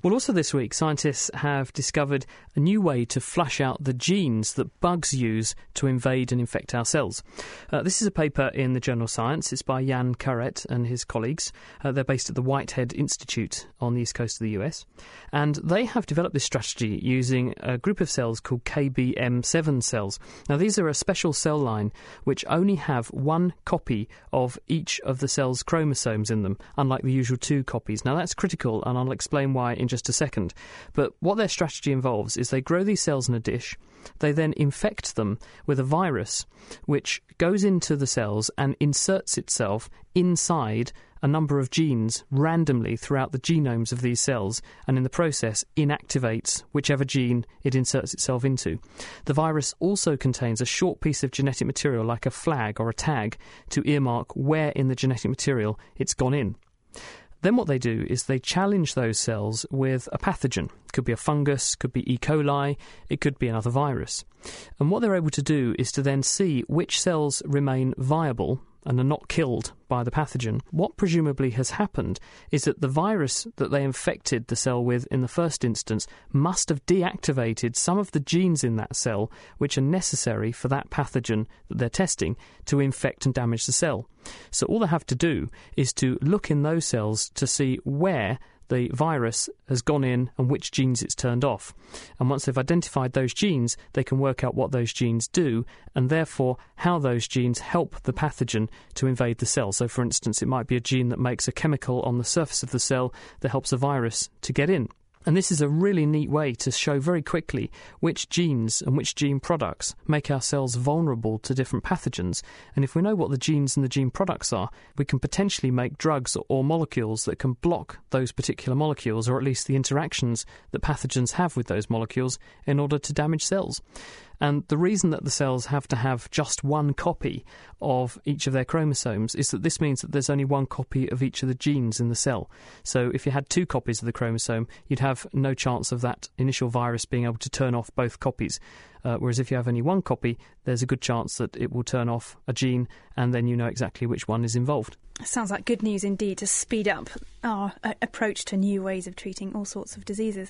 Well, also this week, scientists have discovered a new way to flush out the genes that bugs use to invade and infect our cells. This is a paper in the journal Science. It's by Jan Karet and his colleagues. They're based at the Whitehead Institute on the east coast of the US. And they have developed this strategy using a group of cells called KBM7 cells. Now, these are a special cell line which only have one copy of each of the cell's chromosomes in them, unlike the usual two copies. Now, that's critical, and I'll explain why in just a second. But what their strategy involves is they grow these cells in a dish. They then infect them with a virus which goes into the cells and inserts itself inside a number of genes randomly throughout the genomes of these cells, and in the process inactivates whichever gene it inserts itself into. The virus also contains a short piece of genetic material like a flag or a tag to earmark where in the genetic material it's gone in. Then what they do is they challenge those cells with a pathogen. It could be a fungus, could be E. coli, it could be another virus. And what they're able to do is to then see which cells remain viable and are not killed by the pathogen. What presumably has happened is that the virus that they infected the cell with in the first instance must have deactivated some of the genes in that cell which are necessary for that pathogen that they're testing to infect and damage the cell. So all they have to do is to look in those cells to see where the virus has gone in and which genes it's turned off. And once they've identified those genes, they can work out what those genes do and therefore how those genes help the pathogen to invade the cell. So, for instance, it might be a gene that makes a chemical on the surface of the cell that helps a virus to get in. And this is a really neat way to show very quickly which genes and which gene products make our cells vulnerable to different pathogens. And if we know what the genes and the gene products are, we can potentially make drugs or molecules that can block those particular molecules, or at least the interactions that pathogens have with those molecules, in order to damage cells. And the reason that the cells have to have just one copy of each of their chromosomes is that this means that there's only one copy of each of the genes in the cell. So if you had two copies of the chromosome, you'd have no chance of that initial virus being able to turn off both copies. Whereas if you have only one copy, there's a good chance that it will turn off a gene, and then you know exactly which one is involved. Sounds like good news indeed to speed up our approach to new ways of treating all sorts of diseases.